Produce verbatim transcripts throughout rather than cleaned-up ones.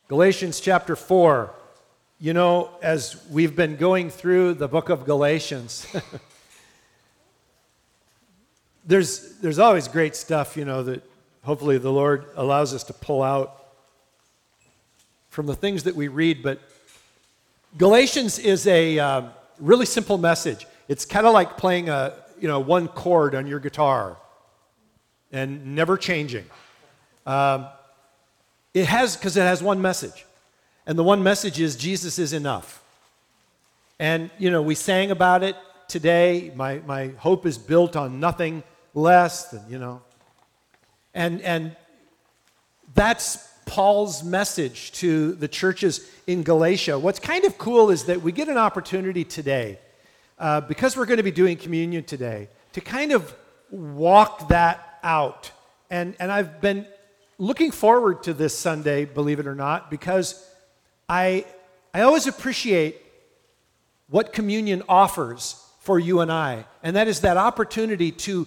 Galatians chapter four. You know, as we've been going through the book of Galatians, there's there's always great stuff, you know, that hopefully the Lord allows us to pull out from the things that we read. But Galatians is a um, really simple message. It's kind of like playing a, you know, one chord on your guitar and never changing. Um, it has, because it has one message. And the one message is Jesus is enough. And, you know, we sang about it today. My my hope is built on nothing less than, you know. And and that's Paul's message to the churches in Galatia. What's kind of cool is that we get an opportunity today, uh, because we're going to be doing communion today, to kind of walk that out. And and I've been looking forward to this Sunday, believe it or not, because I I always appreciate what communion offers for you and I, and that is that opportunity to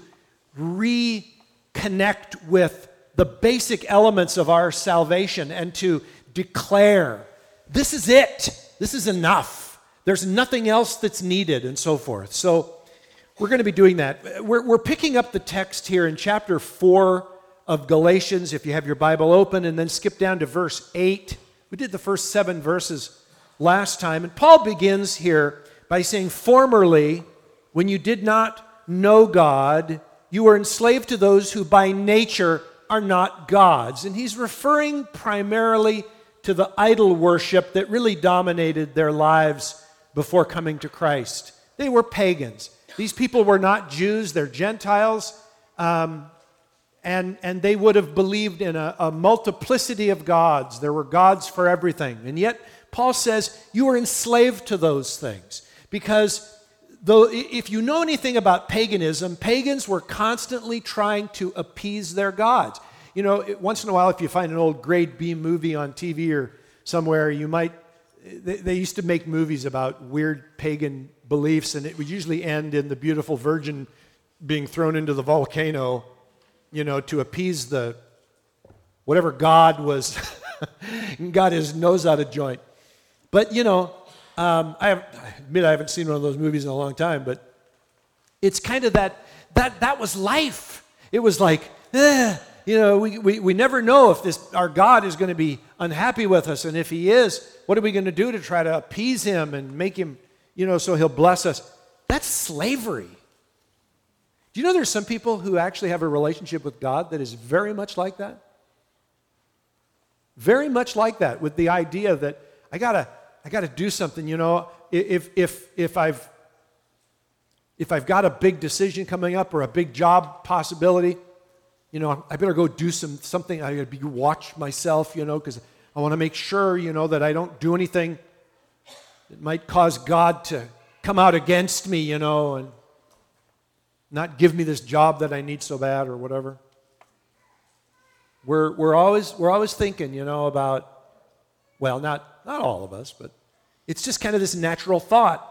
reconnect with the basic elements of our salvation and to declare, this is it, this is enough, there's nothing else that's needed, and so forth. So we're going to be doing that. We're, we're picking up the text here in chapter four of Galatians, if you have your Bible open, and then skip down to verse eight. We did the first seven verses last time, and Paul begins here by saying, formerly, when you did not know God, you were enslaved to those who by nature are not gods. And he's referring primarily to the idol worship that really dominated their lives before coming to Christ. They were pagans. These people were not Jews, they're Gentiles, um, and, and they would have believed in a, a multiplicity of gods. There were gods for everything. And yet, Paul says, you were enslaved to those things. Because though, if you know anything about paganism, pagans were constantly trying to appease their gods. You know, once in a while, if you find an old grade B movie on T V or somewhere, you might, they, they used to make movies about weird pagan beliefs, and it would usually end in the beautiful virgin being thrown into the volcano, you know, to appease the, whatever god was, got his nose out of joint. But, you know, um, I, have, I admit I haven't seen one of those movies in a long time, but it's kind of that, that, that was life. It was like, eh, you know, we, we, we never know if this our God is going to be unhappy with us, and if he is, what are we going to do to try to appease him and make him, you know, so he'll bless us? That's slavery. Do you know there's some people who actually have a relationship with God that is very much like that? Very much like that, with the idea that I gotta, I gotta do something. You know, if if if I've if I've got a big decision coming up or a big job possibility, you know, I better go do some something. I gotta be, watch myself, you know, because I want to make sure, you know, that I don't do anything that might cause God to come out against me, you know, and not give me this job that I need so bad or whatever. We're we're always we're always thinking, you know, about, well, not not all of us, but it's just kind of this natural thought.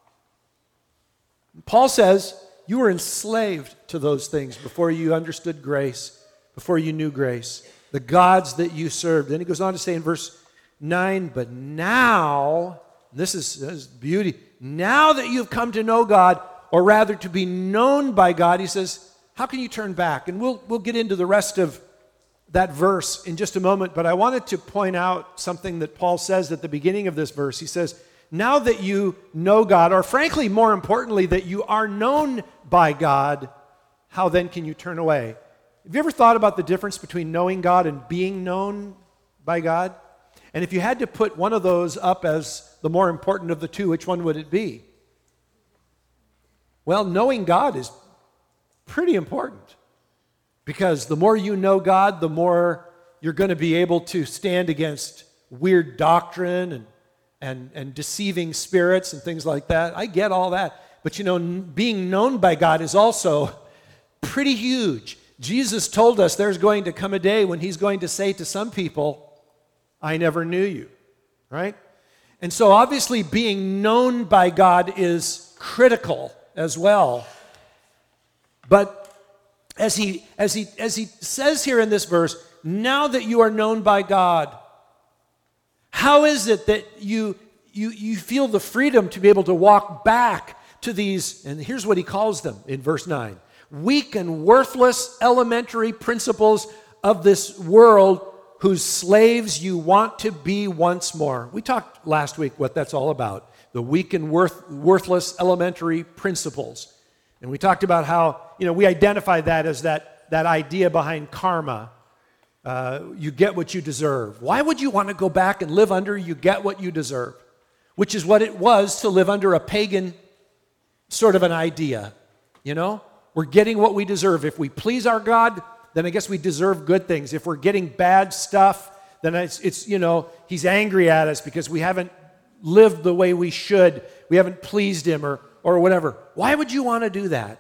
Paul says you were enslaved to those things before you understood grace, before you knew grace, the gods that you served. Then he goes on to say in verse nine, but now, this is, this is beauty, now that you've come to know God, or rather to be known by God, he says, how can you turn back? And we'll we'll get into the rest of that verse in just a moment, but I wanted to point out something that Paul says at the beginning of this verse. He says, now that you know God, or frankly, more importantly, that you are known by God, how then can you turn away? Have you ever thought about the difference between knowing God and being known by God? And if you had to put one of those up as the more important of the two, which one would it be? Well, knowing God is pretty important, because the more you know God, the more you're going to be able to stand against weird doctrine and, and, and deceiving spirits and things like that. I get all that. But you know, being known by God is also pretty huge. Jesus told us there's going to come a day when he's going to say to some people, I never knew you, right? And so obviously being known by God is critical as well. But as he as he as he says here in this verse, now that you are known by God, How is it that you, you, you feel the freedom to be able to walk back to these, and here's what he calls them in verse nine, weak and worthless elementary principles of this world whose slaves you want to be once more. We talked last week what that's all about, the weak and worth, worthless elementary principles. And we talked about how, you know, we identify that as that, that idea behind karma. Uh, you get what you deserve. Why would you want to go back and live under you get what you deserve? Which is what it was to live under a pagan sort of an idea, you know? We're getting what we deserve. If we please our God, then I guess we deserve good things. If we're getting bad stuff, then it's, it's, you know, he's angry at us because we haven't lived the way we should. We haven't pleased him or, or whatever. Why would you want to do that?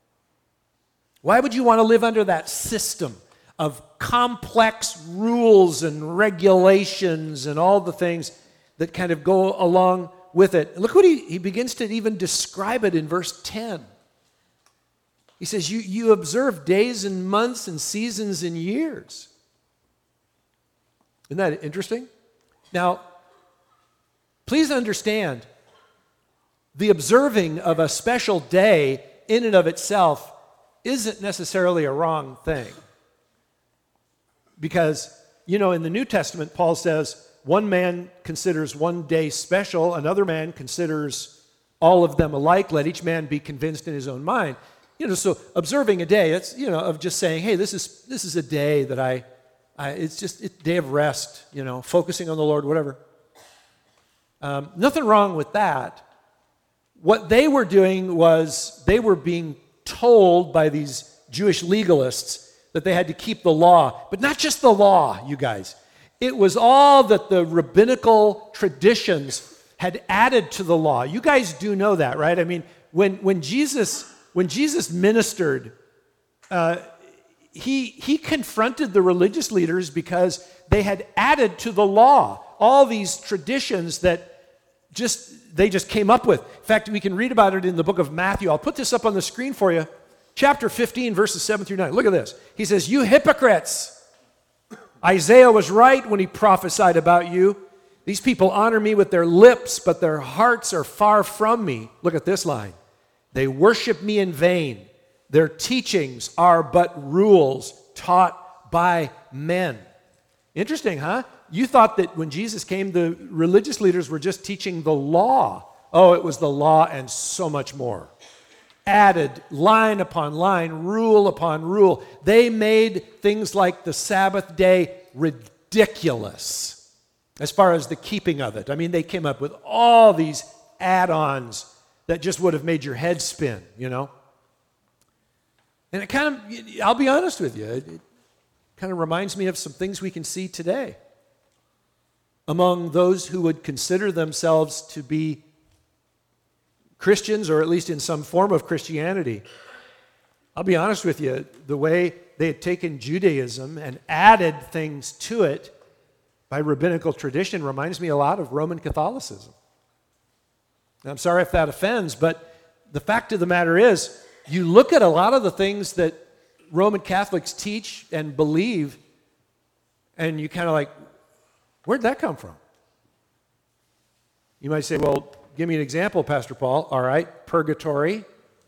Why would you want to live under that system of complex rules and regulations and all the things that kind of go along with it? Look what he, he begins to even describe it in verse ten. He says, you, you observe days and months and seasons and years. Isn't that interesting? Now, please understand, the observing of a special day in and of itself isn't necessarily a wrong thing. Because, you know, in the New Testament, Paul says, one man considers one day special, another man considers all of them alike. Let each man be convinced in his own mind. You know, so observing a day, it's, you know, of just saying, hey, this is this is a day that I, I it's just a day of rest, you know, focusing on the Lord, whatever. Um, nothing wrong with that. What they were doing was they were being told by these Jewish legalists that they had to keep the law, but not just the law, you guys. It was all that the rabbinical traditions had added to the law. You guys do know that, right? I mean, when when Jesus when Jesus ministered, uh, he he confronted the religious leaders because they had added to the law all these traditions that just they just came up with. In fact, we can read about it in the book of Matthew. I'll put this up on the screen for you. Chapter fifteen, verses seven through nine. Look at this. He says, "You hypocrites! Isaiah was right when he prophesied about you. These people honor me with their lips, but their hearts are far from me." Look at this line. "They worship me in vain. Their teachings are but rules taught by men." Interesting, huh? You thought that when Jesus came, the religious leaders were just teaching the law. Oh, it was the law and so much more. Added line upon line, rule upon rule. They made things like the Sabbath day ridiculous as far as the keeping of it. I mean, they came up with all these add-ons that just would have made your head spin, you know? And it kind of, I'll be honest with you, it kind of reminds me of some things we can see today among those who would consider themselves to be Christians, or at least in some form of Christianity. I'll be honest with you, the way they had taken Judaism and added things to it by rabbinical tradition reminds me a lot of Roman Catholicism. And I'm sorry if that offends, but the fact of the matter is, you look at a lot of the things that Roman Catholics teach and believe, and you kind of like, where'd that come from? You might say, well, give me an example, Pastor Paul. All right, purgatory,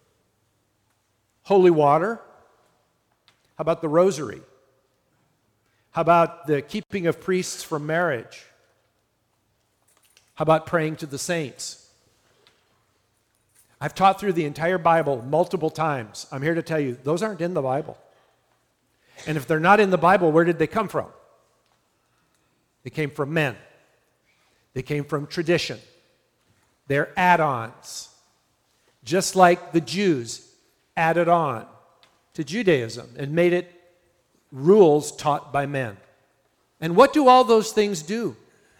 holy water. How about the rosary? How about the keeping of priests from marriage? How about praying to the saints? I've taught through the entire Bible multiple times. I'm here to tell you, those aren't in the Bible. And if they're not in the Bible, where did they come from? They came from men. They came from tradition. They're add-ons. Just like the Jews added on to Judaism and made it rules taught by men. And what do all those things do?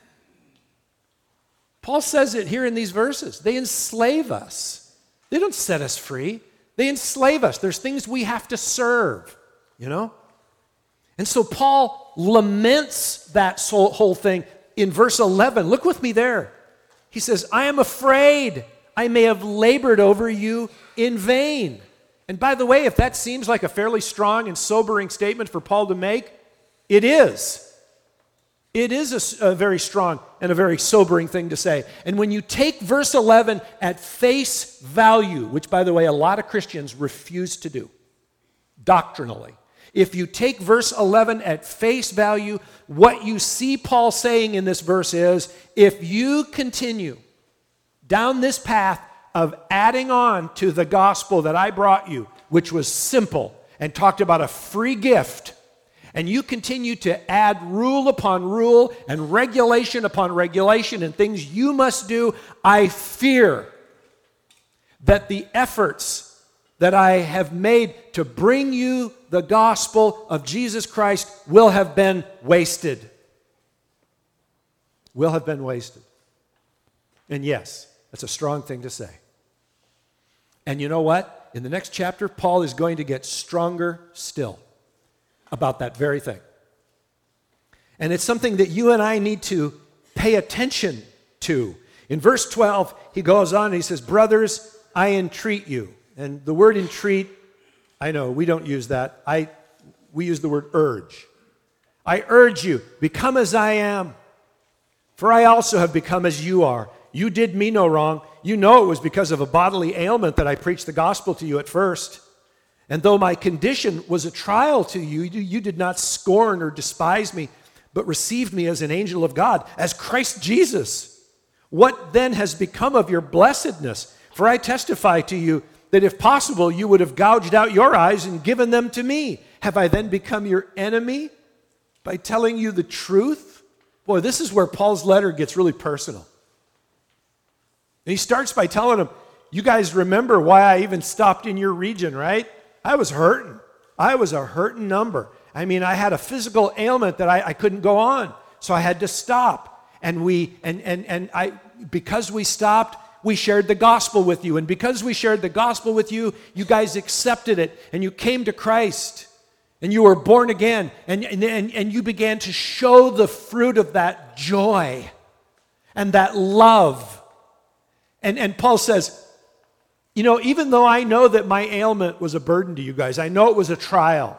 Paul says it here in these verses. They enslave us. They don't set us free. They enslave us. There's things we have to serve, you know? And so Paul laments that whole thing in verse eleven. Look with me there. He says, "I am afraid I may have labored over you in vain." And by the way, if that seems like a fairly strong and sobering statement for Paul to make, it is. It is a, a very strong and a very sobering thing to say. And when you take verse eleven at face value, which, by the way, a lot of Christians refuse to do doctrinally, if you take verse eleven at face value, what you see Paul saying in this verse is, if you continue down this path of adding on to the gospel that I brought you, which was simple and talked about a free gift, and you continue to add rule upon rule and regulation upon regulation and things you must do, I fear that the efforts that I have made to bring you the gospel of Jesus Christ will have been wasted. Will have been wasted. And yes, that's a strong thing to say. And you know what? In the next chapter, Paul is going to get stronger still about that very thing. And it's something that you and I need to pay attention to. In verse twelve, he goes on and he says, brothers, I entreat you. And the word entreat, I know we don't use that. I we use the word urge. I urge you, become as I am, for I also have become as you are. You did me no wrong. You know it was because of a bodily ailment that I preached the gospel to you at first. And though my condition was a trial to you, you did not scorn or despise me, but received me as an angel of God, as Christ Jesus. What then has become of your blessedness? For I testify to you that if possible, you would have gouged out your eyes and given them to me. Have I then become your enemy by telling you the truth? Boy, this is where Paul's letter gets really personal. And he starts by telling them, you guys remember why I even stopped in your region, right? I was hurting. I was a hurting number. I mean, I had a physical ailment that I, I couldn't go on, so I had to stop. And we, and and and I, because we stopped, we shared the gospel with you. And because we shared the gospel with you, you guys accepted it, and you came to Christ, and you were born again, and and and, and you began to show the fruit of that joy and that love. And and Paul says, you know, even though I know that my ailment was a burden to you guys, I know it was a trial.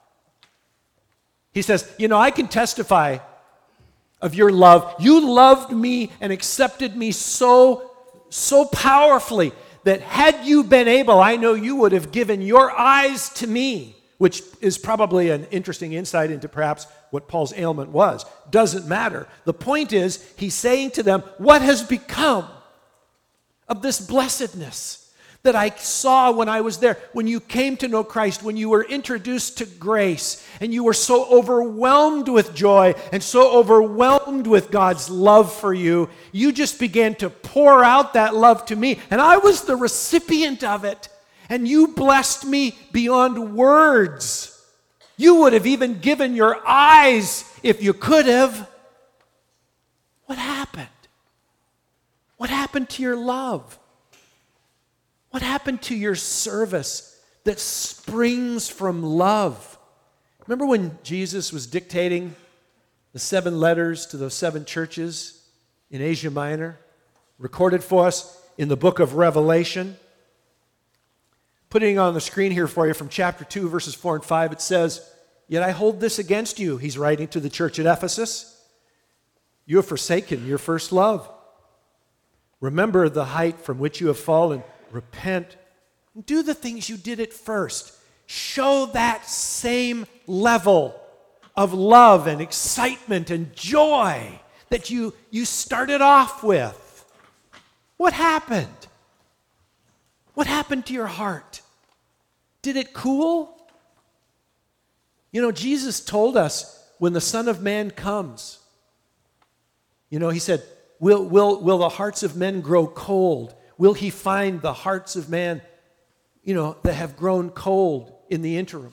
He says, you know, I can testify of your love. You loved me and accepted me so, so powerfully that had you been able, I know you would have given your eyes to me, which is probably an interesting insight into perhaps what Paul's ailment was. Doesn't matter. The point is, he's saying to them, what has become of this blessedness that I saw when I was there, when you came to know Christ, when you were introduced to grace, and you were so overwhelmed with joy and so overwhelmed with God's love for you, you just began to pour out that love to me, and I was the recipient of it, and you blessed me beyond words. You would have even given your eyes if you could have. What happened? What happened to your love? What happened to your service that springs from love? Remember when Jesus was dictating the seven letters to those seven churches in Asia Minor, recorded for us in the book of Revelation? Putting it on the screen here for you from chapter two, verses four and five, it says, yet I hold this against you, he's writing to the church at Ephesus. You have forsaken your first love. Remember the height from which you have fallen. Repent. Do the things you did at first. Show that same level of love and excitement and joy that you, you started off with. What happened? What happened to your heart? Did it cool? You know, Jesus told us when the Son of Man comes, you know, he said, will, will, will the hearts of men grow cold? Will he find the hearts of man, you know, that have grown cold in the interim?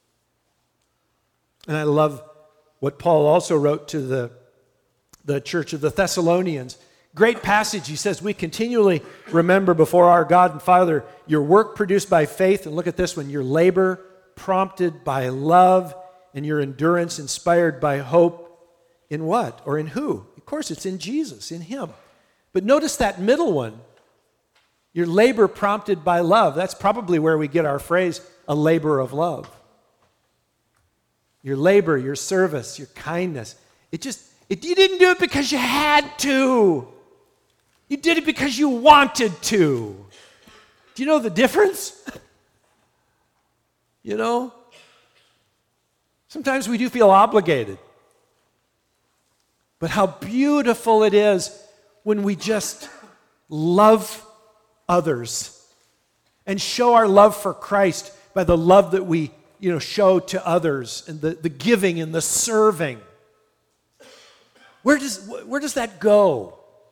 And I love what Paul also wrote to the, the church of the Thessalonians. Great passage. He says, we continually remember before our God and Father your work produced by faith. And look at this one, your labor prompted by love and your endurance inspired by hope. In what? Or in who? Of course, it's in Jesus, in him. But notice that middle one. Your labor prompted by love. That's probably where we get our phrase, a labor of love. Your labor, your service, your kindness. It just, It, you didn't do it because you had to. You did it because you wanted to. Do you know the difference? You know? Sometimes we do feel obligated. But how beautiful it is when we just love others and show our love for Christ by the love that we, you know, show to others and the, the giving and the serving. Where does, where does that go?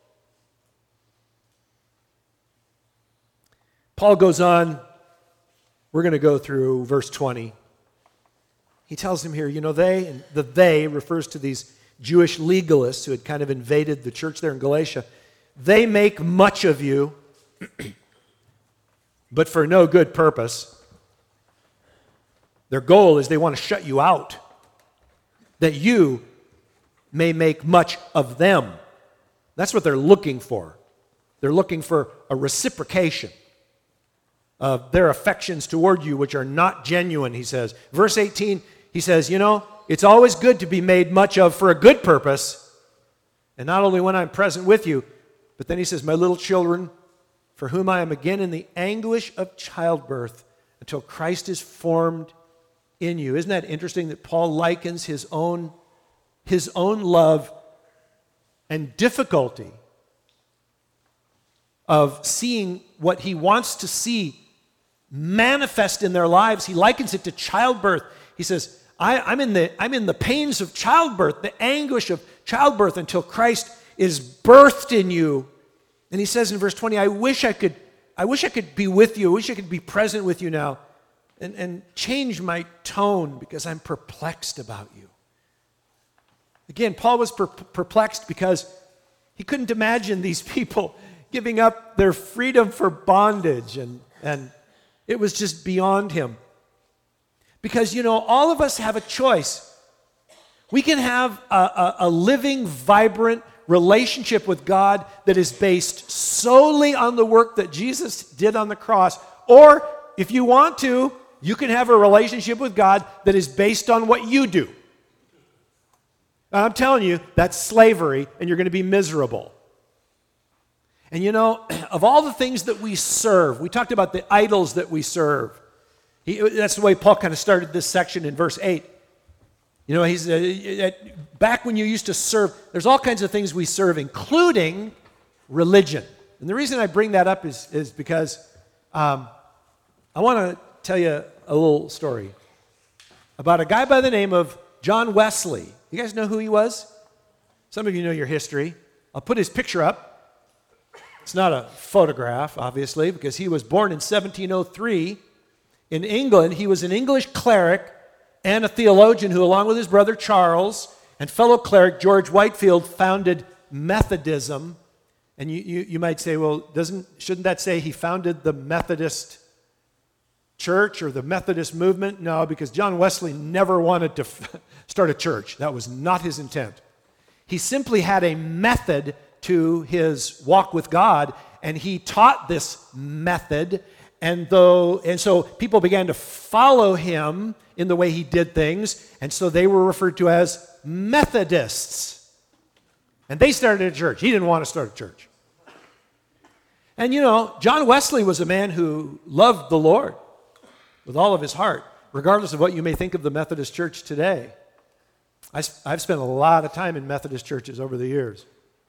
Paul goes on. We're going to go through verse twenty. He tells him here, you know, they, and the they refers to these Jewish legalists who had kind of invaded the church there in Galatia. They make much of you, but for no good purpose. Their goal is they want to shut you out, that you may make much of them. That's what they're looking for. They're looking for a reciprocation of their affections toward you, which are not genuine, he says. Verse eighteen, he says, you know, it's always good to be made much of for a good purpose, and not only when I'm present with you, but then he says, my little children, for whom I am again in the anguish of childbirth until Christ is formed in you. Isn't that interesting that Paul likens his own, his own love and difficulty of seeing what he wants to see manifest in their lives? He likens it to childbirth. He says, I, I'm, in the, I'm in the pains of childbirth, the anguish of childbirth until Christ is birthed in you. And he says in verse twenty, I wish I could, I wish I could be with you. I wish I could be present with you now and, and change my tone because I'm perplexed about you. Again, Paul was per- perplexed because he couldn't imagine these people giving up their freedom for bondage, and, and it was just beyond him. Because, you know, all of us have a choice. We can have a, a, a living, vibrant relationship with God that is based solely on the work that Jesus did on the cross. Or, if you want to, you can have a relationship with God that is based on what you do. And I'm telling you, that's slavery, and you're going to be miserable. And you know, of all the things that we serve, we talked about the idols that we serve. He, that's the way Paul kind of started this section in verse eight. You know, he's uh, back when you used to serve, there's all kinds of things we serve, including religion. And the reason I bring that up is, is because um, I want to tell you a little story about a guy by the name of John Wesley. You guys know who he was? Some of you know your history. I'll put his picture up. It's not a photograph, obviously, because he was born in seventeen oh three in England. He was an English cleric and a theologian who, along with his brother Charles and fellow cleric George Whitefield, founded Methodism. And you, you, you might say, well, doesn't shouldn't that say he founded the Methodist church or the Methodist movement? No, because John Wesley never wanted to f- start a church. That was not his intent. He simply had a method to his walk with God, and he taught this method, and though and so people began to follow him in the way he did things, and so they were referred to as Methodists. And they started a church. He didn't want to start a church. And you know, John Wesley was a man who loved the Lord with all of his heart, regardless of what you may think of the Methodist Church today. I, I've spent a lot of time in Methodist churches over the years.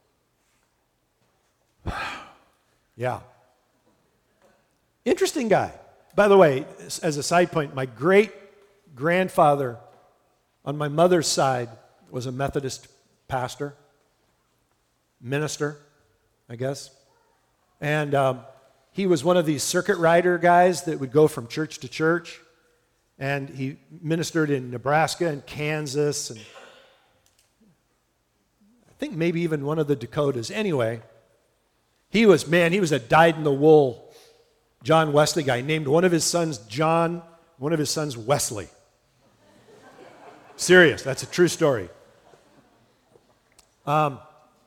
Yeah. Interesting guy. By the way, as a side point, my great-grandfather on my mother's side was a Methodist pastor, minister, I guess. And um, he was one of these circuit rider guys that would go from church to church. And he ministered in Nebraska and Kansas, and I think maybe even one of the Dakotas. Anyway, he was, man, he was a dyed-in-the-wool John Wesley guy. He named one of his sons John, one of his sons Wesley. Serious, that's a true story. Um,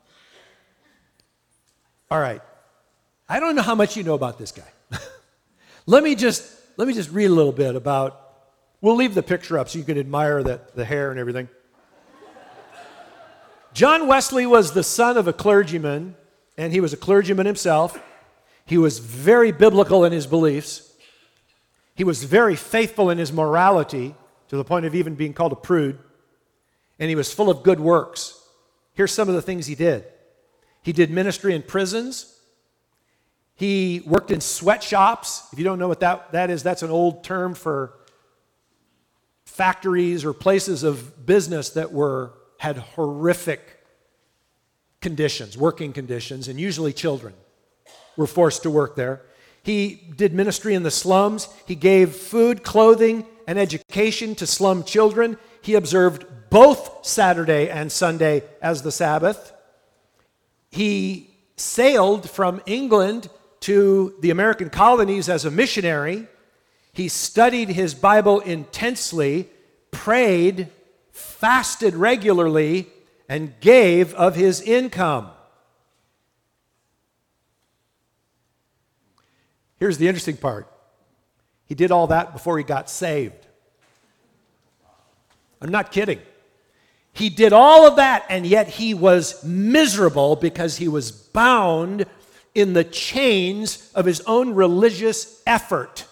all right. I don't know how much you know about this guy. let me just let me just read a little bit about. We'll leave the picture up so you can admire the, the hair and everything. John Wesley was the son of a clergyman, and he was a clergyman himself. He was very biblical in his beliefs. He was very faithful in his morality, to the point of even being called a prude. And he was full of good works. Here's some of the things he did. He did ministry in prisons. He worked in sweatshops. If you don't know what that, that is, that's an old term for factories or places of business that were had horrific conditions, working conditions, and usually children were forced to work there. He did ministry in the slums. He gave food, clothing, and education to slum children. He observed both Saturday and Sunday as the Sabbath. He sailed from England to the American colonies as a missionary. He studied his Bible intensely, prayed, fasted regularly, and gave of his income. Here's the interesting part. He did all that before he got saved. I'm not kidding. He did all of that, and yet he was miserable because he was bound in the chains of his own religious effort.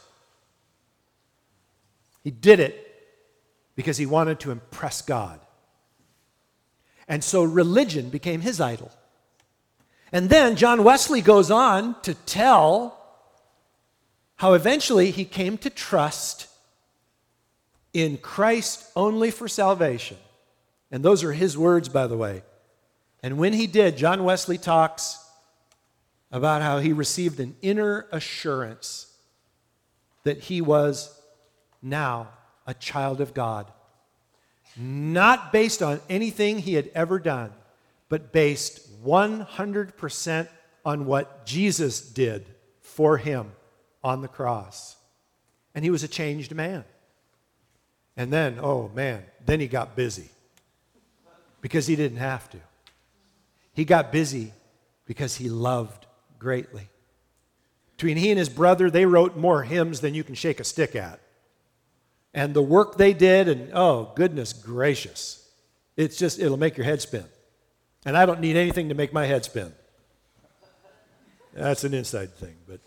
He did it because he wanted to impress God. And so religion became his idol. And then John Wesley goes on to tell how eventually he came to trust in Christ only for salvation. And those are his words, by the way. And when he did, John Wesley talks about how he received an inner assurance that he was now a child of God. Not based on anything he had ever done, but based one hundred percent on what Jesus did for him on the cross. And he was a changed man. And then, oh man, then he got busy. Because he didn't have to. He got busy because he loved greatly. Between he and his brother, they wrote more hymns than you can shake a stick at. And the work they did, and oh, goodness gracious. It's just, it'll make your head spin. And I don't need anything to make my head spin. That's an inside thing, but.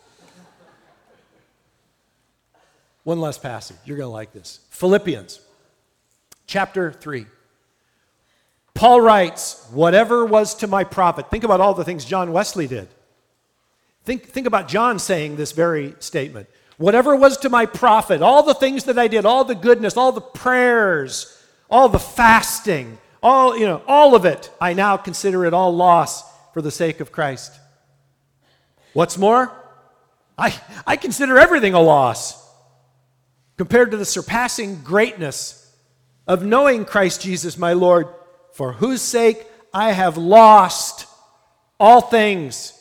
One last passage. You're going to like this. Philippians chapter three. Paul writes, whatever was to my profit. Think about all the things John Wesley did. Think, think about John saying this very statement. Whatever was to my profit, all the things that I did, all the goodness, all the prayers, all the fasting, all, you know, all of it, I now consider it all loss for the sake of Christ. What's more, I, I consider everything a loss compared to the surpassing greatness of knowing Christ Jesus my Lord, for whose sake I have lost all things.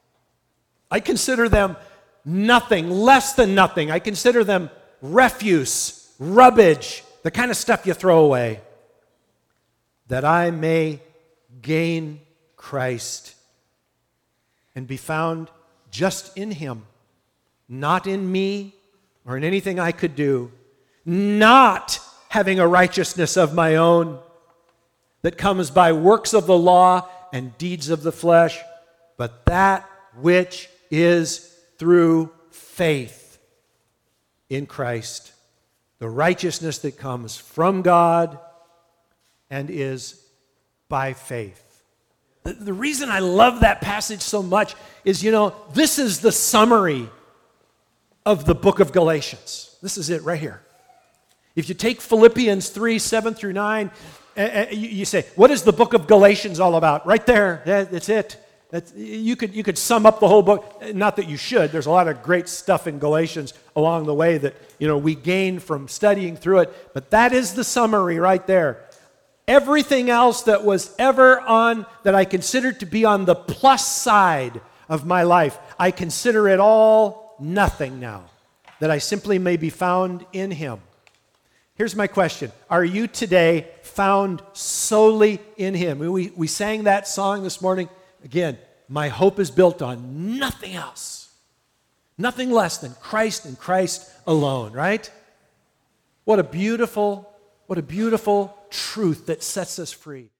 I consider them nothing, less than nothing. I consider them refuse, rubbish, the kind of stuff you throw away, that I may gain Christ and be found just in him, not in me or in anything I could do, not having a righteousness of my own that comes by works of the law and deeds of the flesh, but that which is through faith in Christ, the righteousness that comes from God and is by faith. The, the reason I love that passage so much is, you know, this is the summary of the book of Galatians. This is it right here. If you take Philippians three, seven through nine, uh, you, you say, what is the book of Galatians all about? Right there, that, that's it. That's, you could, you could sum up the whole book. Not that you should. There's a lot of great stuff in Galatians along the way that, you know, we gain from studying through it. But that is the summary right there. Everything else that was ever on, that I considered to be on the plus side of my life, I consider it all nothing now, that I simply may be found in him. Here's my question. Are you today found solely in him? We, we sang that song this morning. Again, my hope is built on nothing else. Nothing less than Christ and Christ alone, right? What a beautiful, what a beautiful truth that sets us free.